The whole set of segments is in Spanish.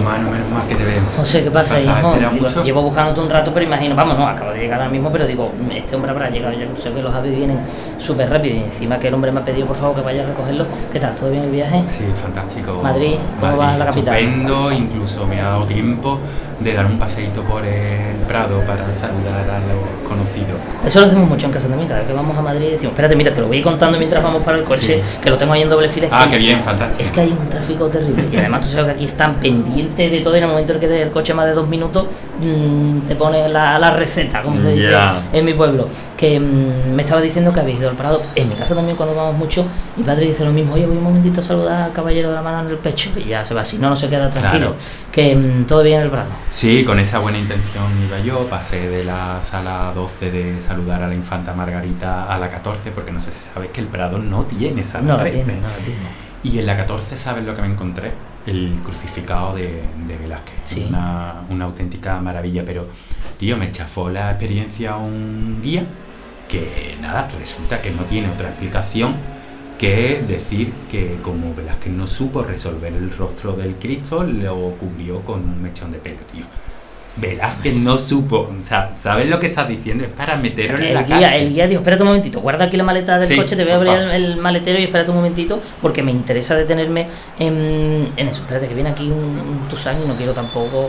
Manu, menos mal que te veo. José, ¿qué pasa, hijo? Mucho? Llevo buscándote un rato, pero imagino, vamos, no, acabo de llegar ahora mismo, pero digo, este hombre habrá llegado ya, sé que los aves vienen súper rápido y encima que el hombre me ha pedido por favor que vaya a recogerlo. ¿Qué tal? ¿Todo bien el viaje? Sí, fantástico. Madrid, ¿cómo va la capital? Estupendo, incluso me ha dado tiempo de dar un paseíto por el Prado para saludar a los conocidos. Eso lo hacemos mucho en casa también, cada vez que vamos a Madrid decimos, espérate, mira, te lo voy contando mientras vamos para el coche, sí, que lo tengo ahí en doble fila. Ah, qué bien, fantástico. Es que hay un tráfico terrible y además tú sabes que aquí están pendientes de todo y en el momento en que el coche más de 2 minutos te pone la receta, como se dice en mi pueblo. Que me estaba diciendo que habéis ido al Prado. En mi casa también cuando vamos mucho, mi padre dice lo mismo, oye, voy un momentito a saludar al caballero de la mano en el pecho y ya se va así, no se queda tranquilo. Claro. Que todo bien en el Prado. Sí, con esa buena intención iba yo, pasé de la sala 12 de saludar a la infanta Margarita a la 14, porque no sé si sabes que el Prado no tiene sala 13. No la tiene. Y en la 14, ¿sabes lo que me encontré? El crucificado de Velázquez. Sí. Una auténtica maravilla, pero, tío, me chafó la experiencia un guía que, nada, resulta que no tiene otra explicación que decir que como Velázquez no supo resolver el rostro del Cristo, lo cubrió con un mechón de pelo, tío. Velázquez no supo, o sea, ¿sabes lo que estás diciendo? Es para meterlo en la cara. El guía dijo, espérate un momentito, guarda aquí la maleta del coche, te voy a abrir el maletero y espérate un momentito, porque me interesa detenerme en eso. Espérate, que viene aquí un Tusán y no quiero tampoco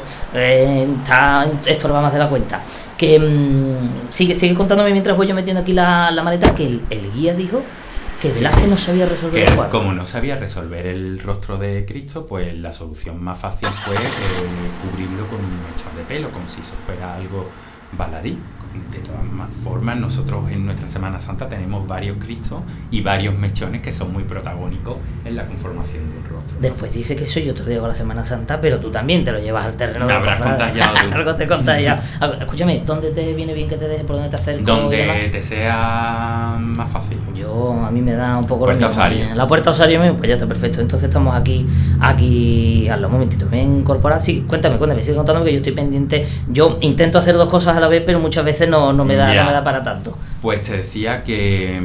estorbar más de la cuenta. Que sigue contándome mientras voy yo metiendo aquí la maleta, que el guía dijo que Velázquez no sabía resolver el cuadro. Como no sabía resolver el rostro de Cristo, pues la solución más fácil fue cubrirlo con un mechón de pelo, como si eso fuera algo baladí. De todas formas, nosotros en nuestra Semana Santa tenemos varios Cristos y varios mechones que son muy protagónicos en la conformación de un rostro. Después dice que eso yo te lo digo a la Semana Santa, pero tú también te lo llevas al terreno de la habrás contagiado tú. Algo te contagiado. Escúchame, ¿dónde te viene bien que te deje? ¿Por dónde te acerco? Donde te sea más fácil. A mí me da un poco Puerta Osario. La Puerta Osario mismo, pues ya está perfecto. Entonces estamos aquí hazlo un momentito, me incorpora. Sí, cuéntame, sigue contándome que yo estoy pendiente. Yo intento hacer 2 cosas a la vez, pero muchas veces no me da para tanto. Pues te decía que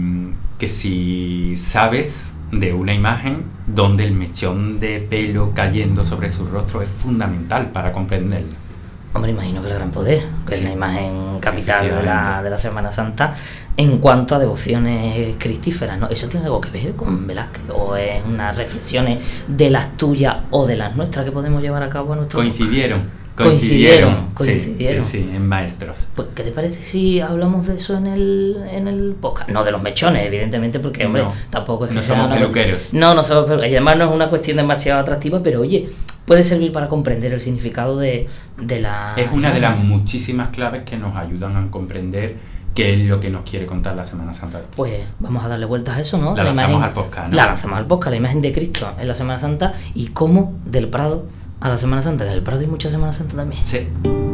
si sabes de una imagen donde el mechón de pelo cayendo sobre su rostro es fundamental para comprenderlo. Hombre, imagino que el gran poder, que es la imagen capital de la Semana Santa en cuanto a devociones cristíferas, ¿no? ¿Eso tiene algo que ver con Velázquez? ¿O es unas reflexiones de las tuyas o de las nuestras que podemos llevar a cabo a nuestro... Coincidieron, sí, en maestros. Pues, ¿qué te parece si hablamos de eso en el podcast? No de los mechones, evidentemente, porque, hombre, tampoco es que no somos peluqueros. No somos peluqueros. Y además no es una cuestión demasiado atractiva, pero oye, puede servir para comprender el significado de la... Es una de las muchísimas claves que nos ayudan a comprender qué es lo que nos quiere contar la Semana Santa. Pues vamos a darle vueltas a eso, ¿no? La lanzamos al podcast, ¿no? La lanzamos al podcast, la imagen de Cristo en la Semana Santa y cómo del Prado a la Semana Santa, que en el Prado hay mucha Semana Santa también. Sí.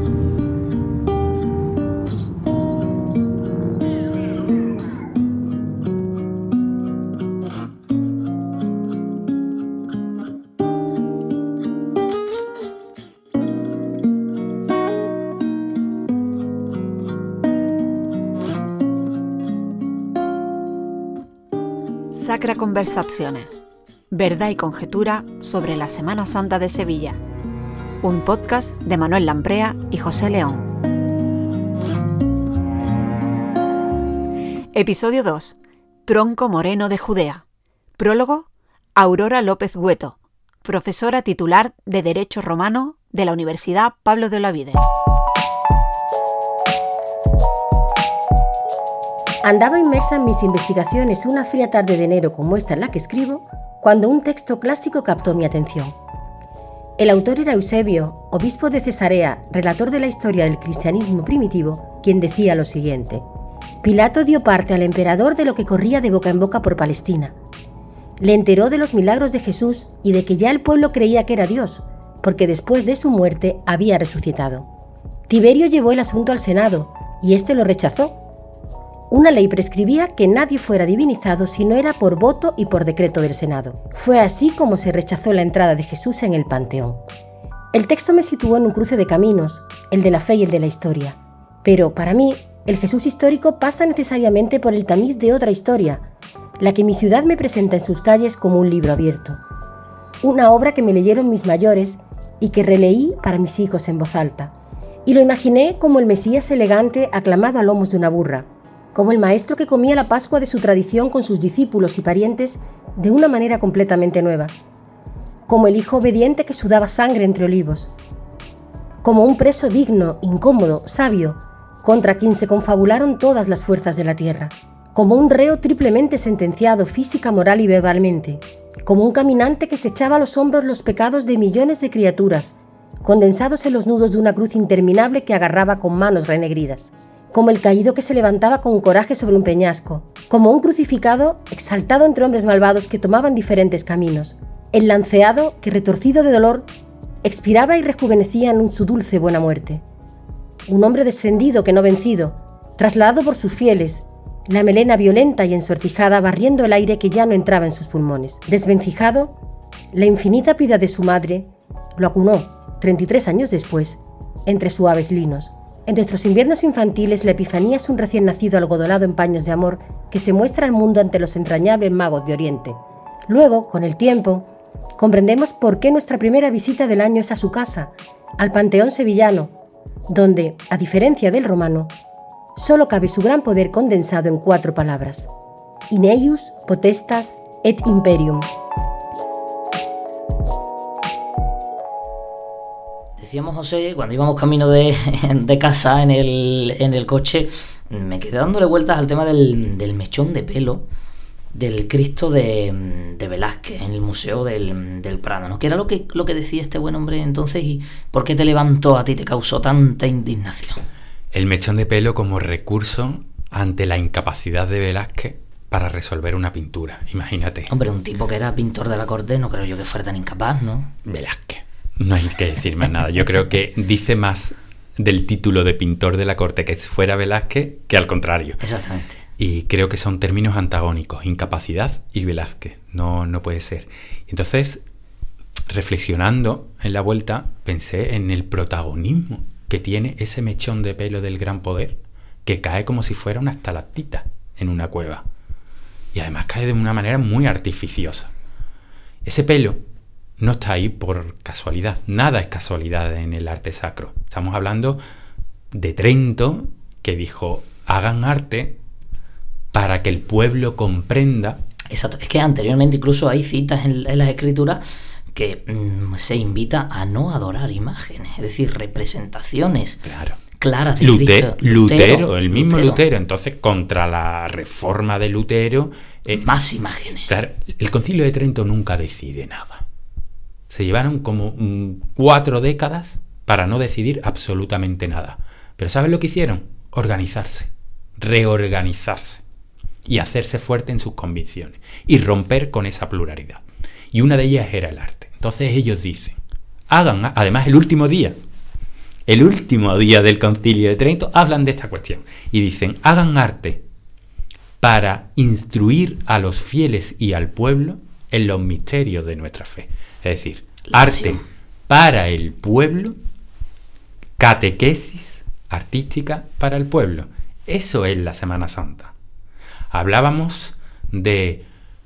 Sacra Conversazione. Verdad y conjetura sobre la Semana Santa de Sevilla. Un podcast de Manuel Lamprea y José León. Episodio 2. Tronco Moreno de Judea. Prólogo. Aurora López Güeto, profesora titular de Derecho Romano de la Universidad Pablo de Olavide. Andaba inmersa en mis investigaciones una fría tarde de enero como esta en la que escribo, cuando un texto clásico captó mi atención. El autor era Eusebio, obispo de Cesarea, relator de la historia del cristianismo primitivo, quien decía lo siguiente: Pilato dio parte al emperador de lo que corría de boca en boca por Palestina. Le enteró de los milagros de Jesús y de que ya el pueblo creía que era Dios, porque después de su muerte había resucitado. Tiberio llevó el asunto al Senado, y éste lo rechazó. Una ley prescribía que nadie fuera divinizado si no era por voto y por decreto del Senado. Fue así como se rechazó la entrada de Jesús en el Panteón. El texto me situó en un cruce de caminos, el de la fe y el de la historia. Pero, para mí, el Jesús histórico pasa necesariamente por el tamiz de otra historia, la que mi ciudad me presenta en sus calles como un libro abierto. Una obra que me leyeron mis mayores y que releí para mis hijos en voz alta. Y lo imaginé como el Mesías elegante aclamado a lomos de una burra, como el maestro que comía la Pascua de su tradición con sus discípulos y parientes de una manera completamente nueva, como el hijo obediente que sudaba sangre entre olivos, como un preso digno, incómodo, sabio, contra quien se confabularon todas las fuerzas de la tierra, como un reo triplemente sentenciado física, moral y verbalmente, como un caminante que se echaba a los hombros los pecados de millones de criaturas, condensados en los nudos de una cruz interminable que agarraba con manos renegridas, como el caído que se levantaba con coraje sobre un peñasco, como un crucificado exaltado entre hombres malvados que tomaban diferentes caminos, el lanceado que, retorcido de dolor, expiraba y rejuvenecía en su dulce buena muerte. Un hombre descendido que no vencido, trasladado por sus fieles, la melena violenta y ensortijada barriendo el aire que ya no entraba en sus pulmones. Desvencijado, la infinita piedad de su madre lo acunó, 33 años después, entre suaves linos. En nuestros inviernos infantiles, la Epifanía es un recién nacido algodonado en paños de amor que se muestra al mundo ante los entrañables magos de Oriente. Luego, con el tiempo, comprendemos por qué nuestra primera visita del año es a su casa, al Panteón sevillano, donde, a diferencia del romano, solo cabe su gran poder condensado en 4 palabras: In eius potestas et imperium. Decíamos, José, cuando íbamos camino de casa en el coche, me quedé dándole vueltas al tema del mechón de pelo del Cristo de Velázquez en el Museo del Prado, ¿no? ¿Qué era lo que decía este buen hombre entonces y por qué te levantó a ti, te causó tanta indignación? El mechón de pelo como recurso ante la incapacidad de Velázquez para resolver una pintura, imagínate. Hombre, un tipo que era pintor de la corte, no creo yo que fuera tan incapaz, ¿no? Velázquez. No hay que decir más nada. Yo creo que dice más del título de pintor de la corte que fuera Velázquez que al contrario. Exactamente. Y creo que son términos antagónicos, incapacidad y Velázquez. No puede ser. Entonces, reflexionando en la vuelta, pensé en el protagonismo que tiene ese mechón de pelo del gran poder, que cae como si fuera una estalactita en una cueva. Y además cae de una manera muy artificiosa. Ese pelo no está ahí por casualidad. Nada es casualidad en el arte sacro. Estamos hablando de Trento, que dijo: hagan arte para que el pueblo comprenda. Exacto. Es que anteriormente incluso hay citas en las escrituras que se invita a no adorar imágenes, es decir, representaciones claras de Cristo. Lutero, el mismo Lutero. Entonces, contra la reforma de Lutero... más imágenes. Claro, el Concilio de Trento nunca decide nada. Se llevaron como 4 décadas para no decidir absolutamente nada. Pero ¿sabes lo que hicieron? Organizarse, reorganizarse y hacerse fuerte en sus convicciones y romper con esa pluralidad. Y una de ellas era el arte. Entonces ellos dicen, hagan, además el último día del Concilio de Trento, hablan de esta cuestión y dicen, hagan arte para instruir a los fieles y al pueblo en los misterios de nuestra fe. Es decir, arte para el pueblo, catequesis artística para el pueblo. Eso es la Semana Santa. Hablábamos de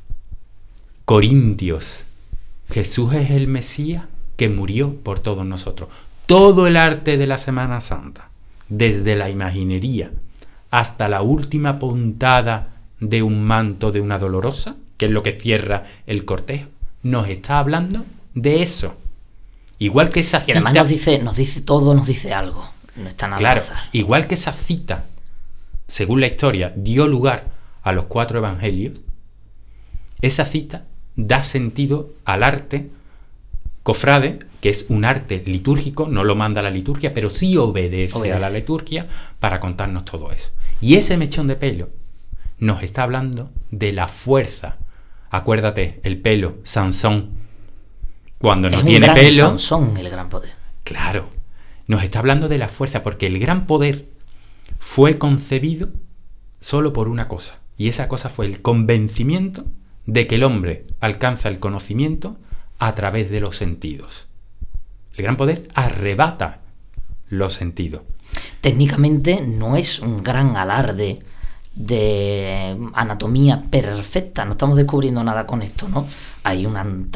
Corintios. Jesús es el Mesías que murió por todos nosotros. Todo el arte de la Semana Santa, desde la imaginería hasta la última puntada de un manto de una dolorosa, que es lo que cierra el cortejo, nos está hablando de eso. Igual que esa cita... Y además nos dice todo, nos dice algo. No está nada al azar. Igual que esa cita, según la historia, dio lugar a los 4 evangelios, esa cita da sentido al arte cofrade, que es un arte litúrgico, no lo manda la liturgia, pero sí obedece a la liturgia para contarnos todo eso. Y ese mechón de pelo nos está hablando de la fuerza. Acuérdate, el pelo, Sansón, cuando no tiene pelo... Sansón, el gran poder. Claro, nos está hablando de la fuerza, porque el gran poder fue concebido solo por una cosa, y esa cosa fue el convencimiento de que el hombre alcanza el conocimiento a través de los sentidos. El gran poder arrebata los sentidos. Técnicamente no es un gran alarde de anatomía perfecta, no estamos descubriendo nada con esto, ¿no? Hay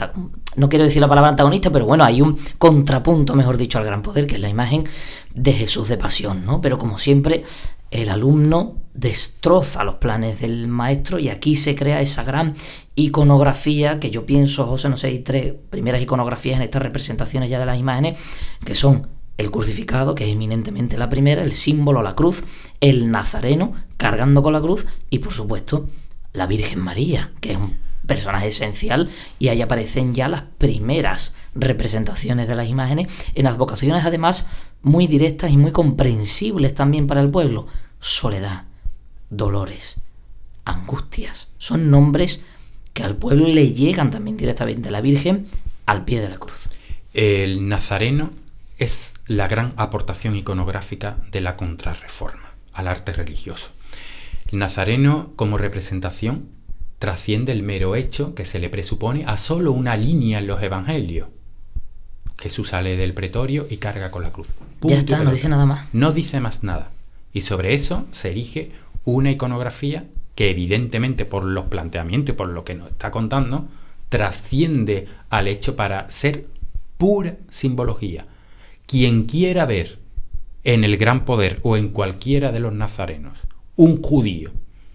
no quiero decir la palabra antagonista, pero bueno, hay un contrapunto, mejor dicho, al gran poder, que es la imagen de Jesús de pasión, ¿no? Pero como siempre, el alumno destroza los planes del maestro y aquí se crea esa gran iconografía que yo pienso, José, no sé, hay 3 primeras iconografías en estas representaciones ya de las imágenes, que son el crucificado, que es eminentemente la primera, el símbolo, la cruz, el nazareno cargando con la cruz y, por supuesto, la Virgen María, que es un personaje esencial, y ahí aparecen ya las primeras representaciones de las imágenes en advocaciones, además, muy directas y muy comprensibles también para el pueblo. Soledad, dolores, angustias, son nombres que al pueblo le llegan también directamente. La Virgen al pie de la cruz. El nazareno es la gran aportación iconográfica de la Contrarreforma al arte religioso. El nazareno, como representación, trasciende el mero hecho que se le presupone a solo una línea en los evangelios. Jesús sale del pretorio y carga con la cruz. Ya está, no dice nada más. No dice más nada. Y sobre eso se erige una iconografía que, evidentemente, por los planteamientos y por lo que nos está contando, trasciende al hecho para ser pura simbología. Quien quiera ver en el gran poder o en cualquiera de los nazarenos un judío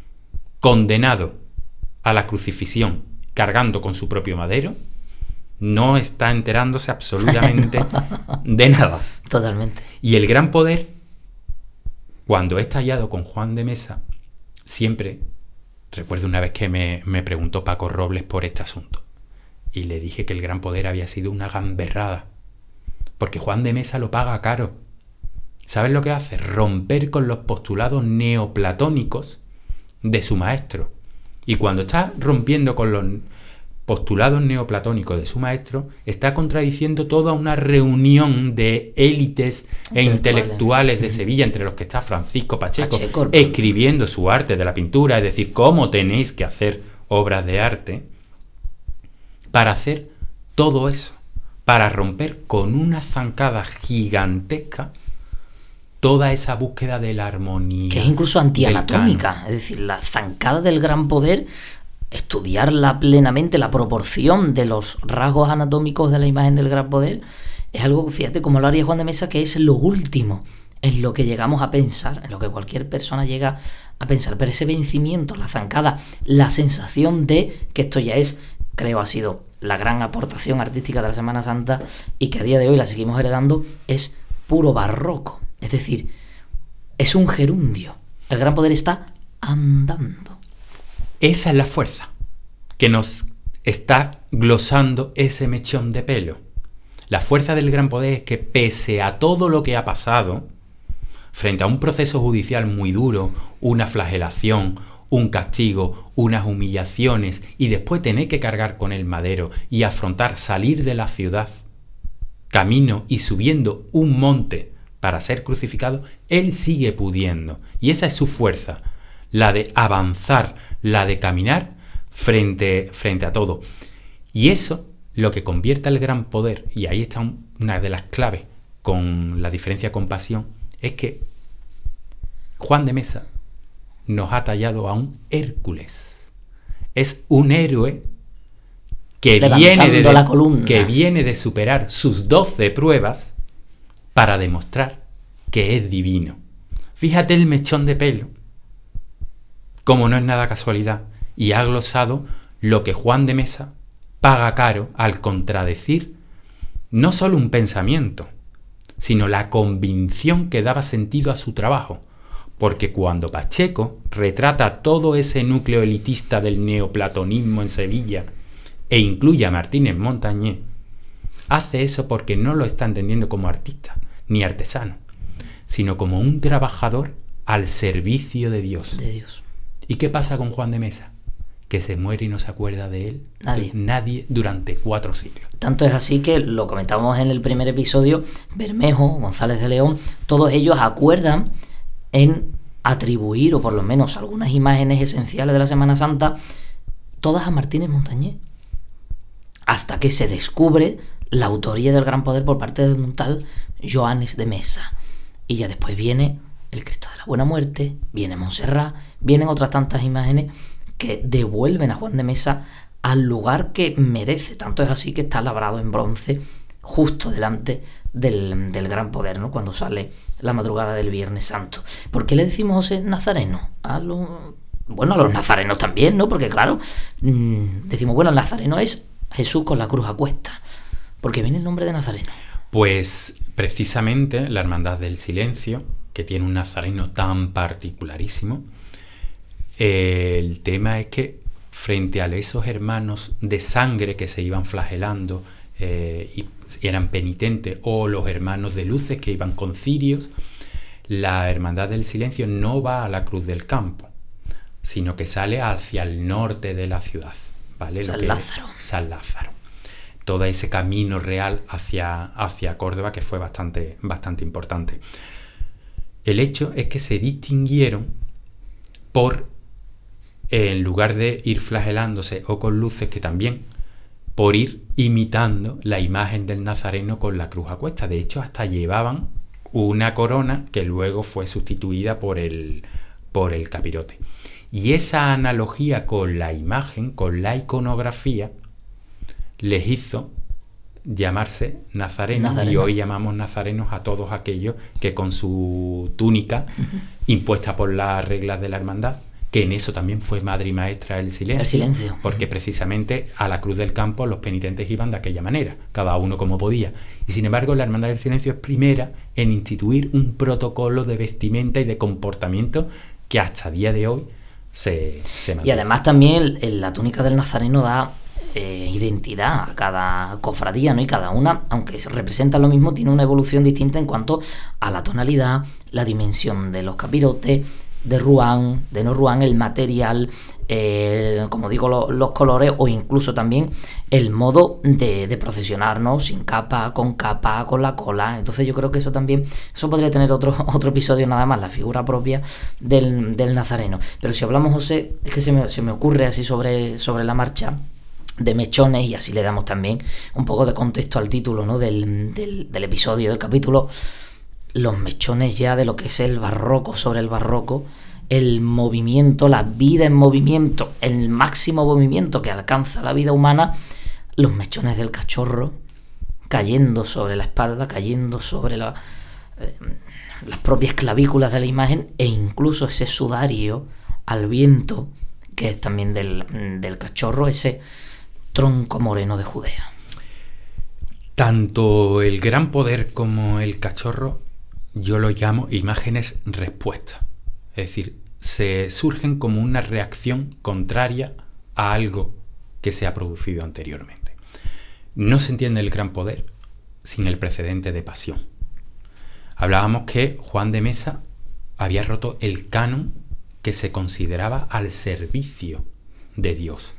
condenado a la crucifixión cargando con su propio madero, no está enterándose absolutamente de nada. Totalmente. Y el gran poder, cuando he tallado con Juan de Mesa, siempre, recuerdo una vez que me preguntó Paco Robles por este asunto, y le dije que el gran poder había sido una gamberrada, porque Juan de Mesa lo paga caro. ¿Sabes lo que hace? Romper con los postulados neoplatónicos de su maestro. Y cuando está rompiendo con los postulados neoplatónicos de su maestro, está contradiciendo toda una reunión de élites e intelectuales de Sevilla, entre los que está Francisco Pacheco, escribiendo su arte de la pintura, es decir, cómo tenéis que hacer obras de arte, para hacer todo eso, para romper con una zancada gigantesca toda esa búsqueda de la armonía. Que es incluso antianatómica, es decir, la zancada del gran poder, estudiarla plenamente, la proporción de los rasgos anatómicos de la imagen del gran poder, es algo, fíjate, como lo haría Juan de Mesa, que es lo último en lo que llegamos a pensar, en lo que cualquier persona llega a pensar. Pero ese vencimiento, la zancada, la sensación de que esto ya es, creo, ha sido la gran aportación artística de la Semana Santa y que a día de hoy la seguimos heredando, es puro barroco. Es decir, es un gerundio. El gran poder está andando. Esa es la fuerza que nos está glosando ese mechón de pelo. La fuerza del gran poder es que, pese a todo lo que ha pasado, frente a un proceso judicial muy duro, una flagelación, un castigo, unas humillaciones, y después tener que cargar con el madero y afrontar salir de la ciudad, camino y subiendo un monte para ser crucificado, él sigue pudiendo. Y esa es su fuerza, la de avanzar, la de caminar frente a todo. Y eso, lo que convierte al gran poder, y ahí está una de las claves con la diferencia con Pasión, es que Juan de Mesa nos ha tallado a un Hércules. Es un héroe que viene de superar sus 12 pruebas para demostrar que es divino. Fíjate el mechón de pelo, como no es nada casualidad, y ha glosado lo que Juan de Mesa paga caro al contradecir no solo un pensamiento, sino la convicción que daba sentido a su trabajo. Porque cuando Pacheco retrata todo ese núcleo elitista del neoplatonismo en Sevilla e incluye a Martínez Montañé, hace eso porque no lo está entendiendo como artista ni artesano, sino como un trabajador al servicio de Dios. ¿Y qué pasa con Juan de Mesa? Que se muere y no se acuerda de él nadie durante 4 siglos. Tanto es así que, lo comentábamos en el primer episodio, Bermejo, González de León, todos ellos acuerdan en atribuir, o por lo menos algunas imágenes esenciales de la Semana Santa, todas a Martínez Montañé, hasta que se descubre la autoría del gran poder por parte de un tal Joanes de Mesa. Y ya después viene el Cristo de la Buena Muerte, viene Montserrat, vienen otras tantas imágenes que devuelven a Juan de Mesa al lugar que merece. Tanto es así que está labrado en bronce justo delante del Gran Poder, ¿no? Cuando sale la madrugada del Viernes Santo. ¿Por qué le decimos José Nazareno? A los nazarenos también, ¿no? Porque claro, decimos, bueno, el nazareno es Jesús con la cruz a cuesta. ¿Por qué viene el nombre de Nazareno? Pues precisamente la Hermandad del Silencio, que tiene un nazareno tan particularísimo, el tema es que frente a esos hermanos de sangre que se iban flagelando y eran penitentes, o los hermanos de luces que iban con cirios, la Hermandad del Silencio no va a la Cruz del Campo, sino que sale hacia el norte de la ciudad, ¿vale? San Lázaro. San Lázaro. Todo ese camino real hacia Córdoba, que fue bastante importante. El hecho es que se distinguieron por, en lugar de ir flagelándose o con luces, que también, por ir imitando la imagen del Nazareno con la cruz a cuesta. De hecho, hasta llevaban una corona que luego fue sustituida por el capirote. Y esa analogía con la imagen, con la iconografía, les hizo llamarse nazarenos, y hoy llamamos nazarenos a todos aquellos que con su túnica impuesta por las reglas de la hermandad, que en eso también fue madre y maestra el silencio, porque precisamente a la Cruz del Campo los penitentes iban de aquella manera, cada uno como podía, y sin embargo la Hermandad del Silencio es primera en instituir un protocolo de vestimenta y de comportamiento que hasta día de hoy se mantiene. Y además también la túnica del nazareno da identidad a cada cofradía, ¿no? Y cada una, aunque representa lo mismo, tiene una evolución distinta en cuanto a la tonalidad, la dimensión de los capirotes, de Ruán, de no Ruán, el material, como digo, los colores, o incluso también el modo de procesionar, ¿no? Sin capa, con la cola. Entonces yo creo que eso podría tener otro episodio nada más, la figura propia del nazareno. Pero si hablamos, José, es que se me ocurre así sobre la marcha, de mechones, y así le damos también un poco de contexto al título, ¿no? del episodio, del capítulo. Los mechones ya de lo que es el barroco sobre el barroco, el movimiento, la vida en movimiento, el máximo movimiento que alcanza la vida humana, los mechones del cachorro cayendo sobre la espalda, cayendo sobre las propias clavículas de la imagen, e incluso ese sudario al viento, que es también del cachorro, ese tronco moreno de Judea. Tanto el Gran Poder como el cachorro yo lo llamo imágenes respuesta. Es decir, se surgen como una reacción contraria a algo que se ha producido anteriormente. No se entiende el Gran Poder sin el precedente de pasión. Hablábamos que Juan de Mesa había roto el canon que se consideraba al servicio de Dios.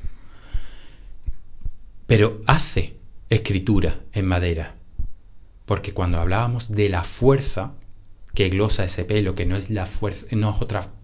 Pero hace escritura en madera, porque cuando hablábamos de la fuerza que glosa ese pelo, que no es la fuerza, no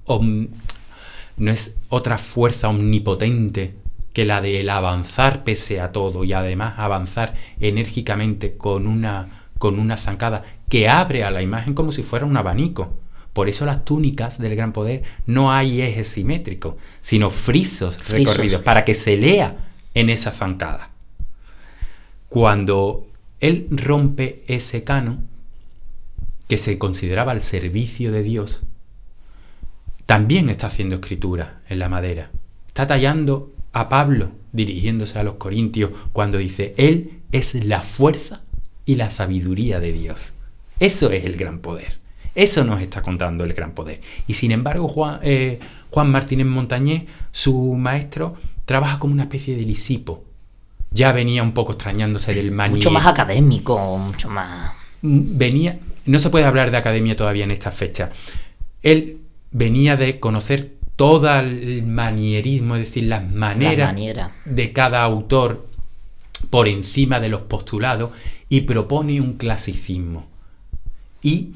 es otra fuerza omnipotente que la del avanzar pese a todo, y además avanzar enérgicamente con una zancada que abre a la imagen como si fuera un abanico. Por eso las túnicas del Gran Poder no hay ejes simétricos, sino frisos recorridos, para que se lea en esa zancada. Cuando él rompe ese canon que se consideraba al servicio de Dios, también está haciendo escritura en la madera. Está tallando a Pablo dirigiéndose a los corintios cuando dice: Él es la fuerza y la sabiduría de Dios. Eso es el Gran Poder. Eso nos está contando el Gran Poder. Y sin embargo, Juan Martínez Montañés, su maestro, trabaja como una especie de Lisipo. Ya venía un poco extrañándose del mucho más académico, mucho más... No se puede hablar de academia todavía en esta fecha. Él venía de conocer todo el manierismo, es decir, las maneras de cada autor por encima de los postulados, y propone un clasicismo. Y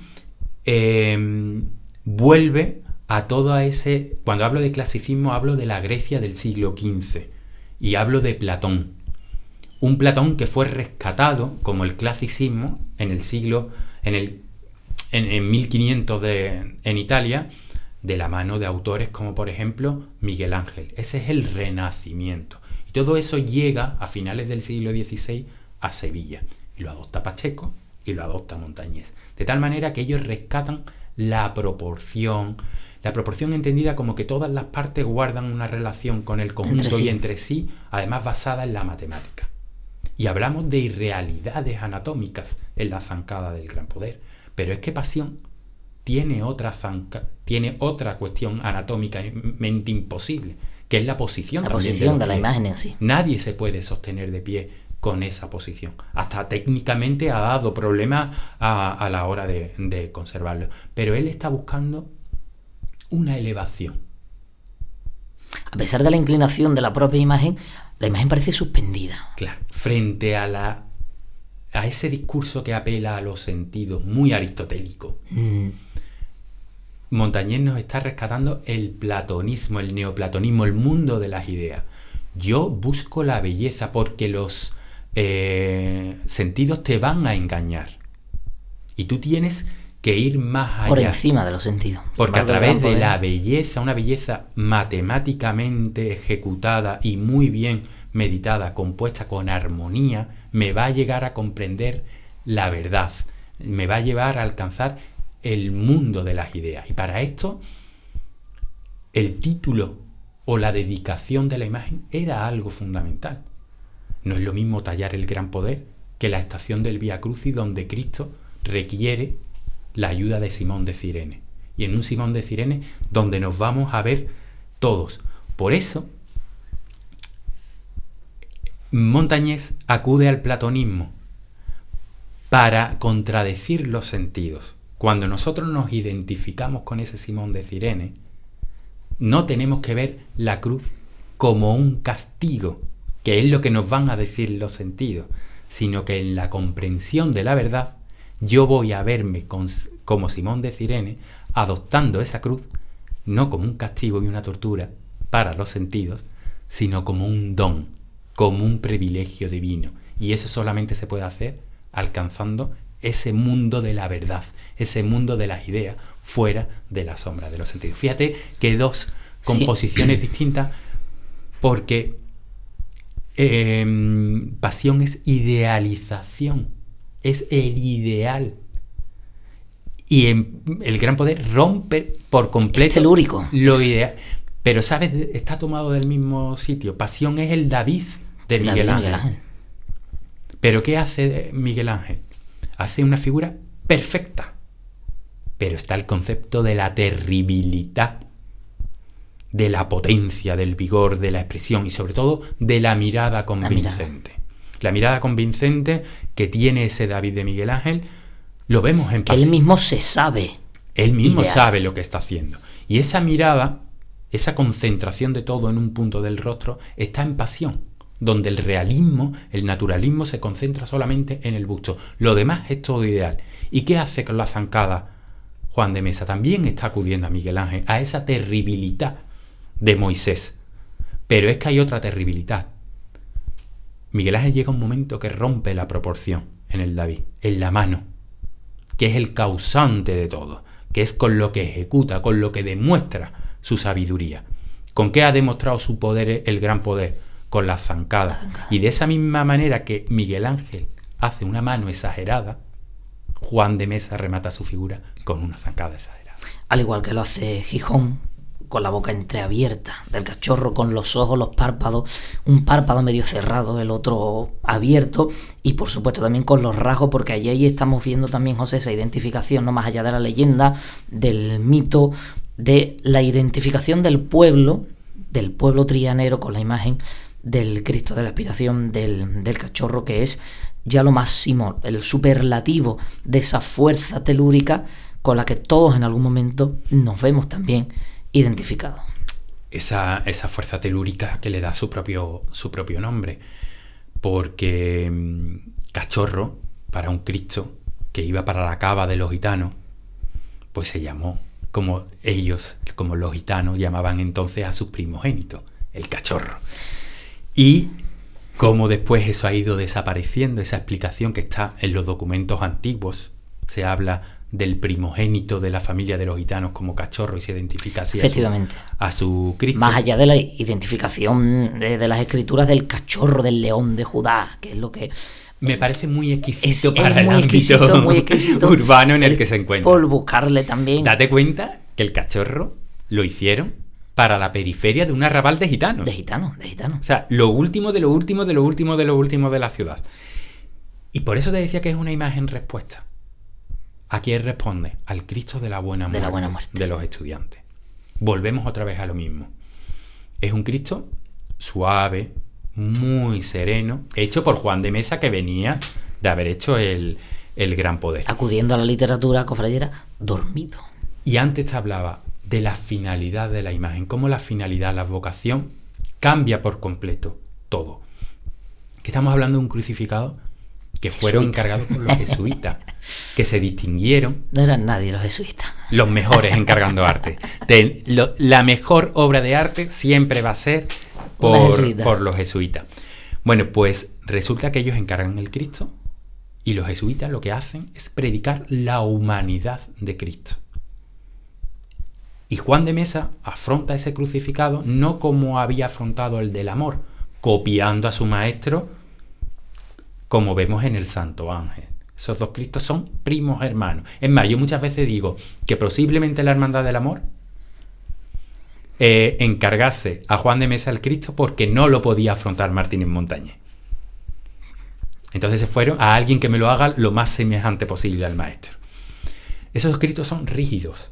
vuelve a todo ese... Cuando hablo de clasicismo hablo de la Grecia del siglo XV y hablo de Platón. Un Platón que fue rescatado como el clasicismo en en 1500 en Italia, de la mano de autores como por ejemplo Miguel Ángel. Ese es el Renacimiento. Y todo eso llega a finales del siglo XVI a Sevilla. Y lo adopta Pacheco y lo adopta Montañés. De tal manera que ellos rescatan la proporción entendida como que todas las partes guardan una relación con el conjunto y entre sí, además basada en la matemática. Y hablamos de irrealidades anatómicas en la zancada del gran poder. Pero es que Pasión tiene otra cuestión anatómicamente imposible, que es la posición. La posición de la imagen en sí. Nadie se puede sostener de pie con esa posición. Hasta técnicamente ha dado problemas a la hora de conservarlo. Pero él está buscando una elevación. A pesar de la inclinación de la propia imagen, la imagen parece suspendida. Claro, frente a ese discurso que apela a los sentidos, muy aristotélico. Montañés nos está rescatando el platonismo, el neoplatonismo, el mundo de las ideas. Yo busco la belleza porque los sentidos te van a engañar. Y tú tienes que ir más allá. Por encima de los sentidos. Porque a través de la belleza, una belleza matemáticamente ejecutada y muy bien meditada, compuesta con armonía, me va a llegar a comprender la verdad. Me va a llevar a alcanzar el mundo de las ideas. Y para esto, el título o la dedicación de la imagen era algo fundamental. No es lo mismo tallar el gran poder que la estación del Vía Crucis, donde Cristo requiere la ayuda de Simón de Cirene. Y en un Simón de Cirene donde nos vamos a ver todos. Por eso, Montañés acude al platonismo para contradecir los sentidos. Cuando nosotros nos identificamos con ese Simón de Cirene, no tenemos que ver la cruz como un castigo, que es lo que nos van a decir los sentidos, sino que en la comprensión de la verdad yo voy a verme como Simón de Cirene, adoptando esa cruz no como un castigo y una tortura para los sentidos, sino como un don, como un privilegio divino. Y eso solamente se puede hacer alcanzando ese mundo de la verdad, ese mundo de las ideas, fuera de la sombra de los sentidos. Fíjate que dos composiciones distintas, porque Pasión es idealización, es el ideal. Y el gran poder rompe por completo telúrico. Lo ideal. Pero, ¿sabes? Está tomado del mismo sitio. Pasión es el David de Miguel Ángel. ¿Pero qué hace Miguel Ángel? Hace una figura perfecta. Pero está el concepto de la terribilidad, de la potencia, del vigor, de la expresión y sobre todo de la mirada convincente. La mirada convincente que tiene ese David de Miguel Ángel, lo vemos en Pasión. Él mismo se sabe. Él mismo sabe lo que está haciendo. Y esa mirada, esa concentración de todo en un punto del rostro, está en Pasión, donde el realismo, el naturalismo se concentra solamente en el busto. Lo demás es todo ideal. ¿Y qué hace con la zancada Juan de Mesa? También está acudiendo a Miguel Ángel, a esa terribilidad de Moisés. Pero es que hay otra terribilidad. Miguel Ángel llega a un momento que rompe la proporción en el David, en la mano, que es el causante de todo, que es con lo que ejecuta, con lo que demuestra su sabiduría. ¿Con qué ha demostrado su poder, el gran poder? Con la zancada. Y de esa misma manera que Miguel Ángel hace una mano exagerada, Juan de Mesa remata su figura con una zancada exagerada. Al igual que lo hace Gijón, con la boca entreabierta, del Cachorro con los ojos, los párpados, un párpado medio cerrado, el otro abierto, y por supuesto también con los rasgos, porque ahí estamos viendo también, José, esa identificación, no más allá de la leyenda, del mito, de la identificación del pueblo trianero con la imagen del Cristo de la Expiración, del Cachorro, que es ya lo máximo, el superlativo de esa fuerza telúrica con la que todos en algún momento nos vemos también identificados. Esa fuerza telúrica que le da su propio nombre, porque Cachorro, para un Cristo que iba para la cava de los gitanos, pues se llamó como los gitanos llamaban entonces a sus primogénitos, el Cachorro. Y como después eso ha ido desapareciendo, esa explicación que está en los documentos antiguos, se habla del primogénito de la familia de los gitanos como cachorro y se identifica así efectivamente a su Cristo. Más allá de la identificación de las escrituras del cachorro del león de Judá, que es lo que... Me parece muy exquisito para el muy ámbito exquisito urbano en el que se encuentra. Por buscarle también... Date cuenta que el cachorro lo hicieron para la periferia de un arrabal de gitanos. De gitanos. O sea, lo último de lo último de lo último de lo último de la ciudad. Y por eso te decía que es una imagen respuesta. ¿A quién responde? Al Cristo de la buena muerte de los estudiantes. Volvemos otra vez a lo mismo. Es un Cristo suave, muy sereno, hecho por Juan de Mesa, que venía de haber hecho el Gran Poder. Acudiendo a la literatura cofradiera, dormido. Y antes te hablaba de la finalidad de la imagen, cómo la finalidad, la vocación, cambia por completo todo. Que estamos hablando de un crucificado que fueron encargados por los jesuitas, que se distinguieron. No eran nadie los jesuitas. Los mejores encargando arte. La mejor obra de arte siempre va a ser por los jesuitas. Bueno, pues resulta que ellos encargan el Cristo y los jesuitas lo que hacen es predicar la humanidad de Cristo. Y Juan de Mesa afronta ese crucificado no como había afrontado el del amor, copiando a su maestro, como vemos en el Santo Ángel. Esos dos Cristos son primos hermanos. Es más, yo muchas veces digo que posiblemente la Hermandad del Amor encargase a Juan de Mesa el Cristo porque no lo podía afrontar Martínez Montañés. Entonces se fueron a alguien que me lo haga lo más semejante posible al maestro. Esos Cristos son rígidos.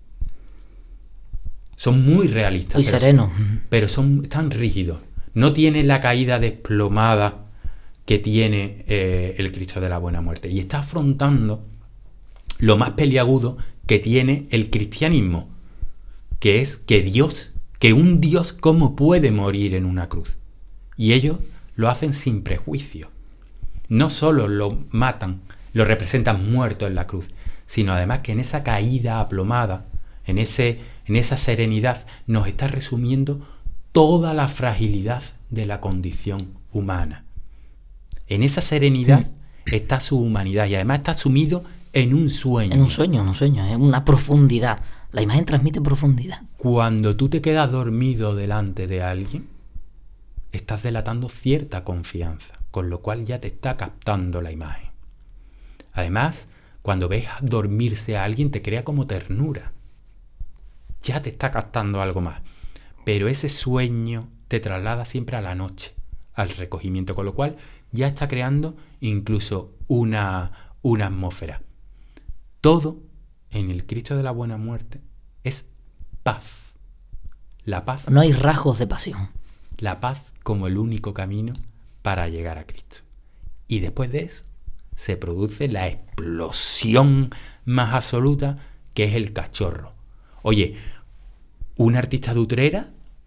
Son muy realistas. Muy serenos. Pero son tan rígidos. No tienen la caída desplomada que tiene el Cristo de la Buena Muerte. Y está afrontando lo más peliagudo que tiene el cristianismo, que es que un Dios cómo puede morir en una cruz. Y ellos lo hacen sin prejuicio. No solo lo matan, lo representan muerto en la cruz, sino además que en esa caída aplomada, en esa serenidad, nos está resumiendo toda la fragilidad de la condición humana. En esa serenidad está su humanidad y además está sumido en un sueño. En un sueño, es una profundidad. La imagen transmite profundidad. Cuando tú te quedas dormido delante de alguien, estás delatando cierta confianza, con lo cual ya te está captando la imagen. Además, cuando ves dormirse a alguien, te crea como ternura. Ya te está captando algo más. Pero ese sueño te traslada siempre a la noche, al recogimiento, con lo cual ya está creando incluso una atmósfera. Todo en el Cristo de la Buena Muerte es paz. La paz. No hay rasgos de pasión. La paz como el único camino para llegar a Cristo. Y después de eso se produce la explosión más absoluta, que es el cachorro. Oye, un artista de Utrera,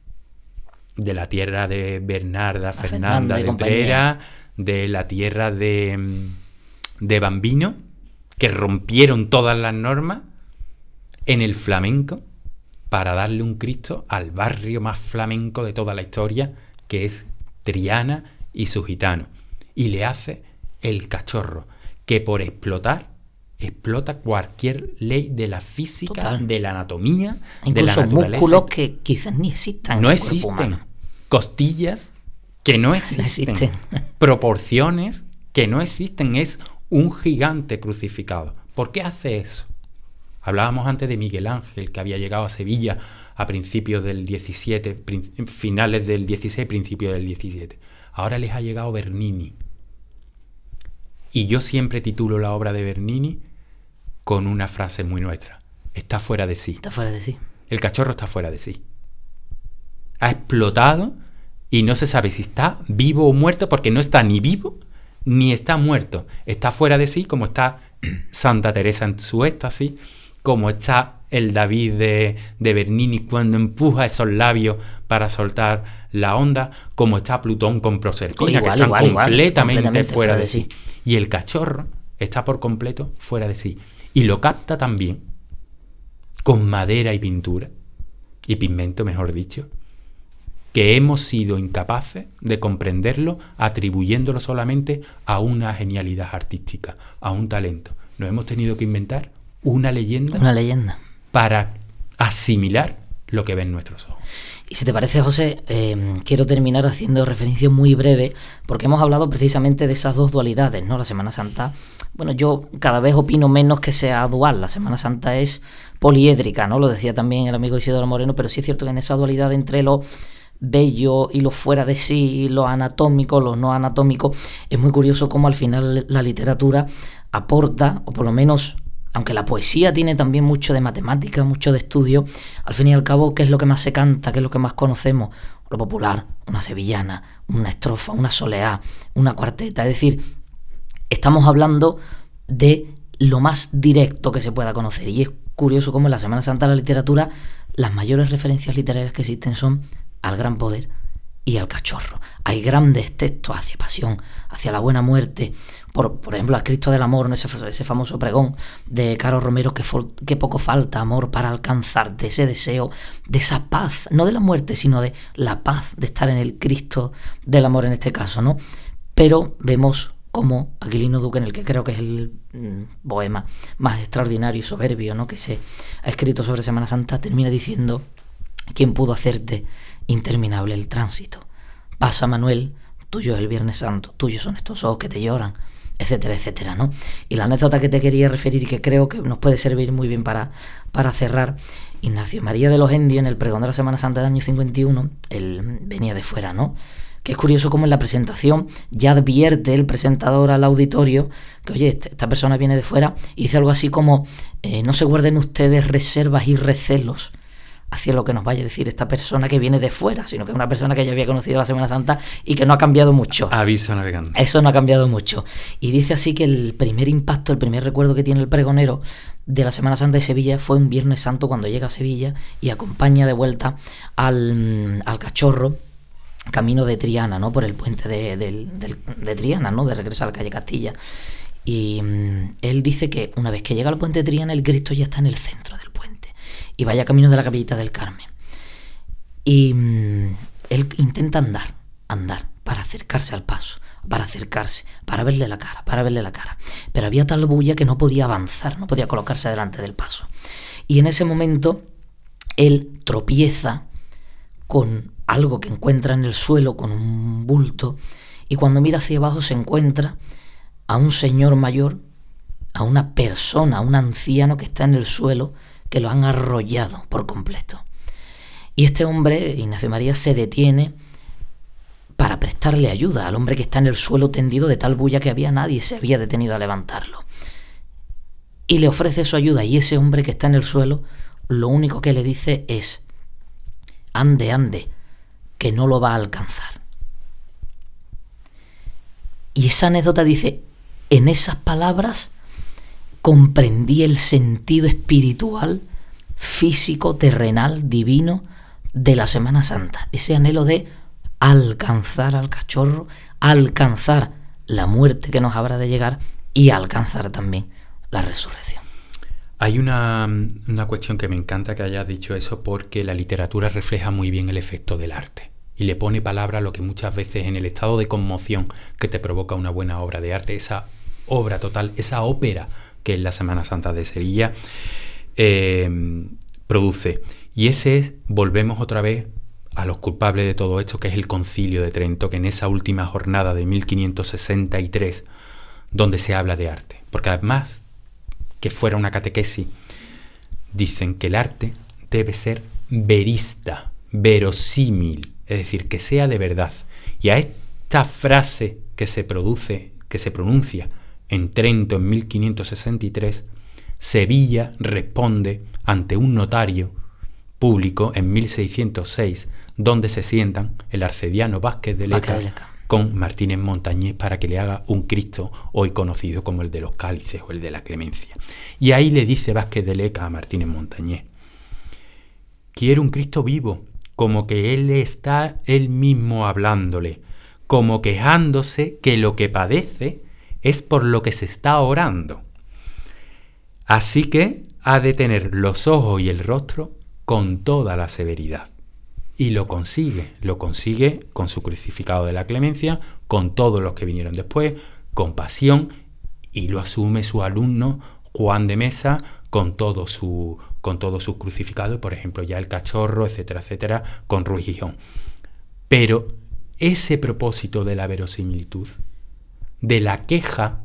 de la tierra de Bernarda, Fernanda de Utrera, de la tierra de Bambino, que rompieron todas las normas en el flamenco para darle un Cristo al barrio más flamenco de toda la historia, que es Triana y su gitano. Y le hace el cachorro, que por explota cualquier ley de la física, total, de la anatomía, incluso de la naturaleza. Músculos que quizás ni existan. No existen. Costillas que no existen. Proporciones que no existen. Es un gigante crucificado. ¿Por qué hace eso? Hablábamos antes de Miguel Ángel, que había llegado a Sevilla a principios del 17, finales del 16, principios del 17. Ahora les ha llegado Bernini. Y yo siempre titulo la obra de Bernini con una frase muy nuestra. Está fuera de sí. Está fuera de sí. El cachorro está fuera de sí. Ha explotado y no se sabe si está vivo o muerto, porque no está ni vivo ni está muerto. Está fuera de sí, como está Santa Teresa en su éxtasis, como está el David de Bernini cuando empuja esos labios para soltar la onda, como está Plutón con Proserpina, que están completamente fuera de sí. Y el cachorro está por completo fuera de sí. Y lo capta también con madera y pintura, y pigmento, mejor dicho, que hemos sido incapaces de comprenderlo, atribuyéndolo solamente a una genialidad artística, a un talento. Nos hemos tenido que inventar una leyenda. Una leyenda. Para asimilar lo que ven nuestros ojos. Y si te parece, José, quiero terminar haciendo referencia muy breve, porque hemos hablado precisamente de esas dos dualidades, ¿no? La Semana Santa, bueno, yo cada vez opino menos que sea dual. La Semana Santa es poliédrica, ¿no? Lo decía también el amigo Isidoro Moreno, pero sí es cierto que en esa dualidad entre lo bello y lo fuera de sí, lo anatómico, lo no anatómico, es muy curioso cómo al final la literatura aporta, o por lo menos, aunque la poesía tiene también mucho de matemática, mucho de estudio, al fin y al cabo, ¿qué es lo que más se canta? ¿Qué es lo que más conocemos? Lo popular, una sevillana, una estrofa, una soleá, una cuarteta. Es decir, estamos hablando de lo más directo que se pueda conocer. Y es curioso cómo en la Semana Santa de la literatura las mayores referencias literarias que existen son al gran poder y al cachorro. Hay grandes textos hacia pasión, hacia la buena muerte. Por ejemplo, al Cristo del Amor, ese famoso pregón de Caro Romero, que poco falta amor para alcanzarte, ese deseo de esa paz, no de la muerte, sino de la paz de estar en el Cristo del Amor en este caso, ¿no? Pero vemos como Aquilino Duque, en el que creo que es el poema más extraordinario y soberbio, ¿no?, que se ha escrito sobre Semana Santa, termina diciendo: ¿quién pudo hacerte interminable el tránsito? Pasa, Manuel, tuyo es el Viernes Santo, tuyos son estos ojos que te lloran, etcétera, etcétera, ¿no? Y la anécdota que te quería referir y que creo que nos puede servir muy bien para cerrar: Ignacio María de los Endios, en el pregón de la Semana Santa del año 51, él venía de fuera, ¿no? Que es curioso cómo en la presentación ya advierte el presentador al auditorio que, oye, esta persona viene de fuera, y dice algo así como: no se guarden ustedes reservas y recelos hacia lo que nos vaya a decir esta persona que viene de fuera, sino que es una persona que ya había conocido la Semana Santa y que no ha cambiado mucho. Aviso navegando. Eso no ha cambiado mucho. Y dice así que el primer impacto, el primer recuerdo que tiene el pregonero de la Semana Santa de Sevilla fue un Viernes Santo, cuando llega a Sevilla y acompaña de vuelta al cachorro camino de Triana, ¿no?, por el puente de Triana, ¿no?, de regreso a la calle Castilla. Y él dice que una vez que llega al puente de Triana, el Cristo ya está en el centro del puente y vaya camino de la Capillita del Carmen. Y él intenta andar para acercarse al paso, para verle la cara. Pero había tal bulla que no podía avanzar, no podía colocarse delante del paso. Y en ese momento él tropieza con algo que encuentra en el suelo, con un bulto, y cuando mira hacia abajo se encuentra a un señor mayor, a una persona, a un anciano que está en el suelo, que lo han arrollado por completo. Y este hombre, Ignacio María, se detiene para prestarle ayuda al hombre que está en el suelo tendido, de tal bulla que nadie se había detenido a levantarlo. Y le ofrece su ayuda, y ese hombre que está en el suelo, lo único que le dice es: ande, que no lo va a alcanzar. Y esa anécdota dice: en esas palabras comprendí el sentido espiritual, físico, terrenal, divino de la Semana Santa. Ese anhelo de alcanzar al cachorro, alcanzar la muerte que nos habrá de llegar y alcanzar también la resurrección. Hay una cuestión que me encanta que hayas dicho eso, porque la literatura refleja muy bien el efecto del arte y le pone palabra a lo que muchas veces, en el estado de conmoción que te provoca una buena obra de arte, esa obra total, esa ópera que es la Semana Santa de Sevilla, produce. Y ese es, volvemos otra vez a los culpables de todo esto, que es el Concilio de Trento, que en esa última jornada de 1563, donde se habla de arte. Porque además que fuera una catequesis, dicen que el arte debe ser verista, verosímil, es decir, que sea de verdad. Y a esta frase que se pronuncia en Trento en 1563, Sevilla responde ante un notario público en 1606, donde se sientan el arcediano Vázquez de Leca con Martínez Montañés para que le haga un Cristo hoy conocido como el de los cálices o el de la clemencia. Y ahí le dice Vázquez de Leca a Martínez Montañés: quiero un Cristo vivo, como que él está él mismo hablándole, como quejándose que lo que padece es por lo que se está orando. Así que ha de tener los ojos y el rostro con toda la severidad. Y lo consigue con su crucificado de la clemencia, con todos los que vinieron después, con pasión, y lo asume su alumno Juan de Mesa con todos sus crucificados, por ejemplo, ya el cachorro, etcétera, etcétera, con Ruy Gijón. Pero ese propósito de la verosimilitud, de la queja,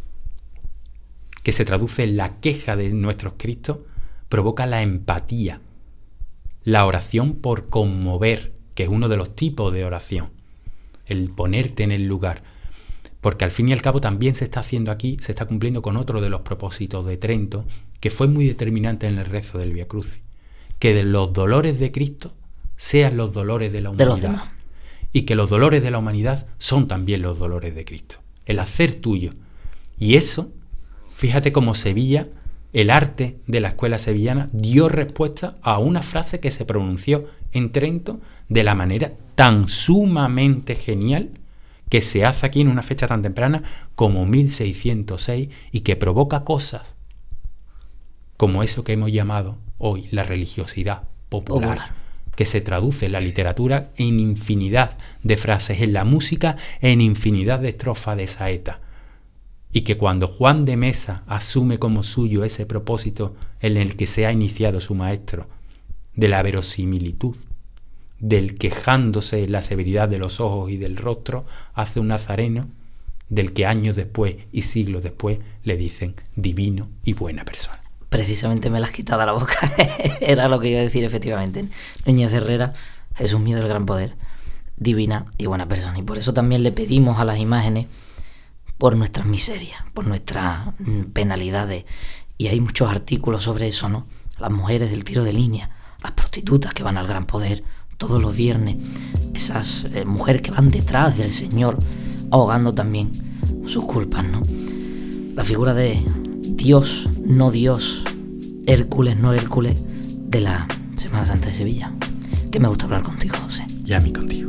que se traduce en la queja de nuestros Cristos, provoca la empatía, la oración por conmover, que es uno de los tipos de oración, el ponerte en el lugar. Porque al fin y al cabo también se está haciendo aquí, se está cumpliendo con otro de los propósitos de Trento, que fue muy determinante en el rezo del Vía Crucis, que de los dolores de Cristo sean los dolores de la humanidad, y que los dolores de la humanidad son también los dolores de Cristo, el hacer tuyo. Y eso, fíjate cómo Sevilla, el arte de la escuela sevillana, dio respuesta a una frase que se pronunció en Trento de la manera tan sumamente genial que se hace aquí en una fecha tan temprana como 1606 y que provoca cosas como eso que hemos llamado hoy la religiosidad popular, que se traduce en la literatura en infinidad de frases, en la música en infinidad de estrofas de saeta. Y que cuando Juan de Mesa asume como suyo ese propósito en el que se ha iniciado su maestro, de la verosimilitud, del quejándose en la severidad de los ojos y del rostro, hace un nazareno del que años después y siglos después le dicen divino y buena persona. Precisamente me la has quitado a la boca. Era lo que iba a decir, efectivamente. Núñez de Herrera, Jesús mío del gran poder, divina y buena persona. Y por eso también le pedimos a las imágenes por nuestras miserias, por nuestras penalidades. Y hay muchos artículos sobre eso, ¿no? Las mujeres del tiro de línea, las prostitutas que van al gran poder todos los viernes, esas mujeres que van detrás del Señor, ahogando también sus culpas, ¿no? La figura de Dios, no Dios, Hércules, no Hércules, de la Semana Santa de Sevilla. Que me gusta hablar contigo, José. Y a mí contigo.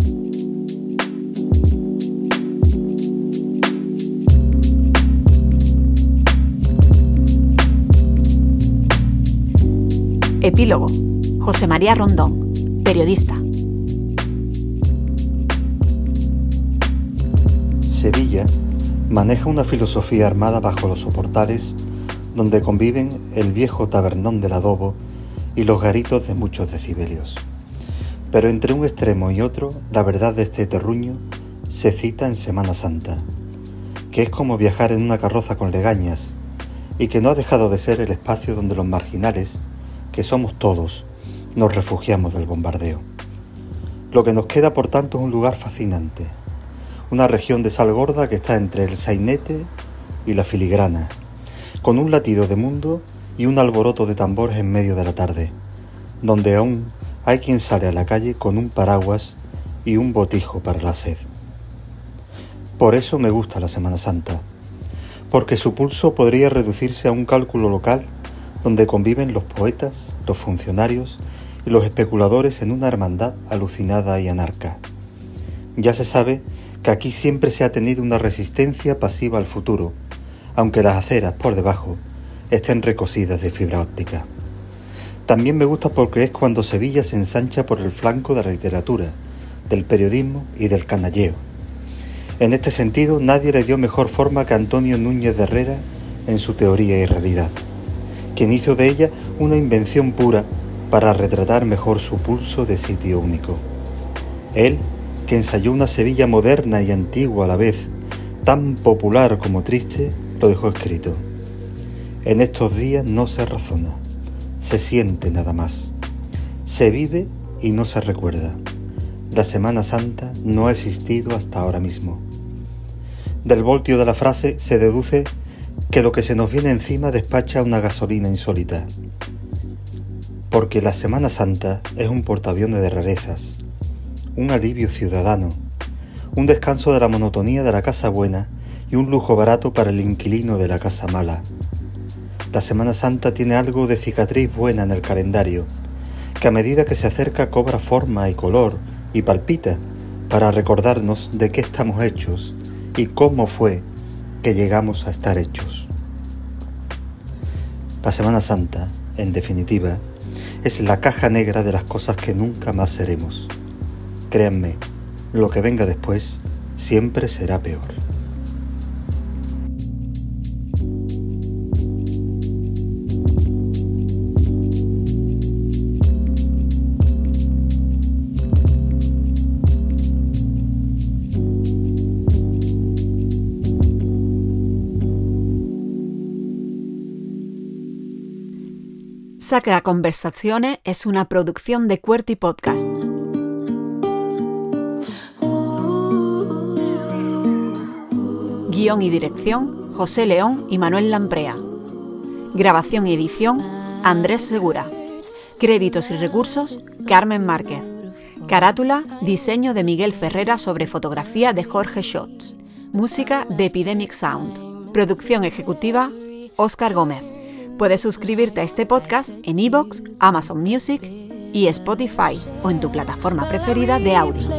Epílogo. José María Rondón, periodista. Sevilla maneja una filosofía armada bajo los soportales donde conviven el viejo tabernón del adobo y los garitos de muchos decibelios. Pero entre un extremo y otro, la verdad de este terruño se cita en Semana Santa, que es como viajar en una carroza con legañas y que no ha dejado de ser el espacio donde los marginales, que somos todos, nos refugiamos del bombardeo. Lo que nos queda, por tanto, es un lugar fascinante, una región de sal gorda que está entre el sainete y la filigrana, con un latido de mundo y un alboroto de tambores en medio de la tarde, donde aún hay quien sale a la calle con un paraguas y un botijo para la sed. Por eso me gusta la Semana Santa, porque su pulso podría reducirse a un cálculo local donde conviven los poetas, los funcionarios y los especuladores en una hermandad alucinada y anarca. Ya se sabe que aquí siempre se ha tenido una resistencia pasiva al futuro, aunque las aceras por debajo estén recosidas de fibra óptica. También me gusta porque es cuando Sevilla se ensancha por el flanco de la literatura, del periodismo y del canalleo. En este sentido, nadie le dio mejor forma que Antonio Núñez de Herrera en su Teoría y Realidad, quien hizo de ella una invención pura para retratar mejor su pulso de sitio único. Él, que ensayó una Sevilla moderna y antigua a la vez, tan popular como triste, lo dejó escrito. En estos días no se razona, se siente nada más. Se vive y no se recuerda. La Semana Santa no ha existido hasta ahora mismo. Del voltio de la frase se deduce que lo que se nos viene encima despacha una gasolina insólita. Porque la Semana Santa es un portaaviones de rarezas, un alivio ciudadano, un descanso de la monotonía de la casa buena y un lujo barato para el inquilino de la casa mala. La Semana Santa tiene algo de cicatriz buena en el calendario, que a medida que se acerca cobra forma y color y palpita para recordarnos de qué estamos hechos y cómo fue que llegamos a estar hechos. La Semana Santa, en definitiva, es la caja negra de las cosas que nunca más seremos. Créanme, lo que venga después siempre será peor. Sacra Conversazione es una producción de QWERTY Podcast. Guión y dirección, José León y Manuel Lamprea. Grabación y edición, Andrés Segura. Créditos y recursos, Carmen Márquez. Carátula, diseño de Miguel Ferrera sobre fotografía de Jorge Schatz. Música de Epidemic Sound. Producción ejecutiva, Óscar Gómez. Puedes suscribirte a este podcast en iVoox, Amazon Music y Spotify o en tu plataforma preferida de audio.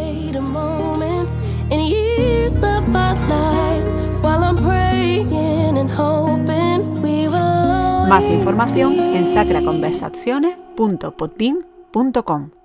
Más información en sacraconversazione.podbean.com.